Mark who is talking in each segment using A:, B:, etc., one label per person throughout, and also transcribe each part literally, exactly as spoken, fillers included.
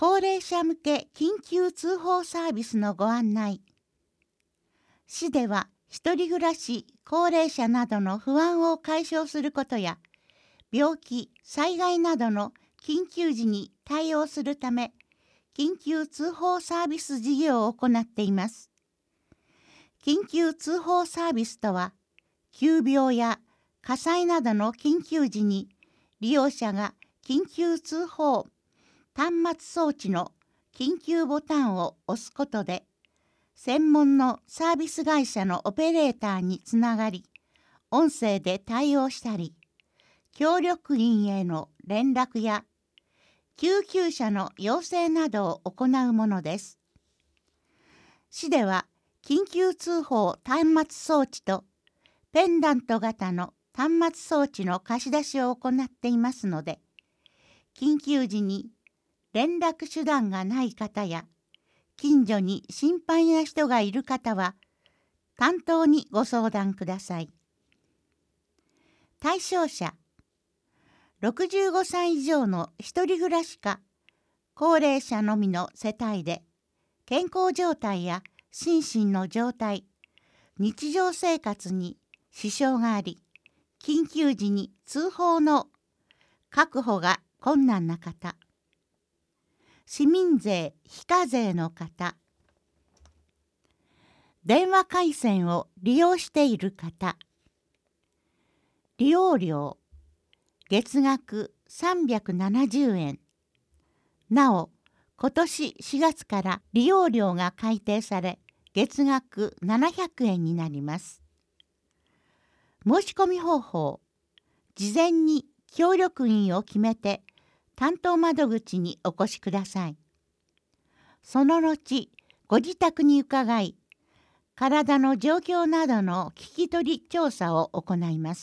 A: 高齢者向け緊急通報サービスのご案内。市では、一人暮らし、高齢者などの不安を解消することや、病気、災害などの緊急時に対応するため、緊急通報サービス事業を行っています。緊急通報サービスとは、急病や火災などの緊急時に利用者が緊急通報端末装置の緊急ボタンを押すことで、専門のサービス会社のオペレーターにつながり、音声で対応したり、協力員への連絡や救急車の要請などを行うものです。市では、緊急通報端末装置とペンダント型の端末装置の貸し出しを行っていますので、緊急時に連絡手段がない方や、近所に心配な人がいる方は、担当にご相談ください。対象者、ろくじゅうごさい以上の一人暮らしか、高齢者のみの世帯で、健康状態や心身の状態、日常生活に支障があり、緊急時に通報の確保が困難な方、市民税非課税の方、電話回線を利用している方、利用料月額さんびゃくななじゅうえん。なお、今年しがつから利用料が改定され、月額ななひゃくえんになります。申し込み方法、事前に協力員を決めて、担当窓口にお越しください。その後、ご自宅に伺い、体の状況などの聞き取り調査を行います。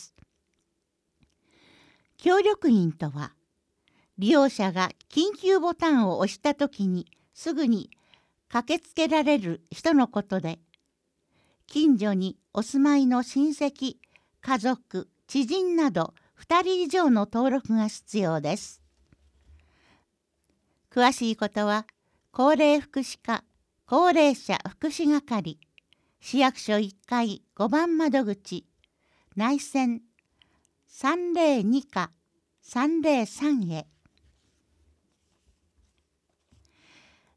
A: 協力員とは、利用者が緊急ボタンを押したときにすぐに駆けつけられる人のことで、近所にお住まいの親戚、家族、知人などふたり以上の登録が必要です。詳しいことは、高齢福祉課高齢者福祉係市役所いっかいごばん窓口内線さんぜろにかさんぜろさんへ。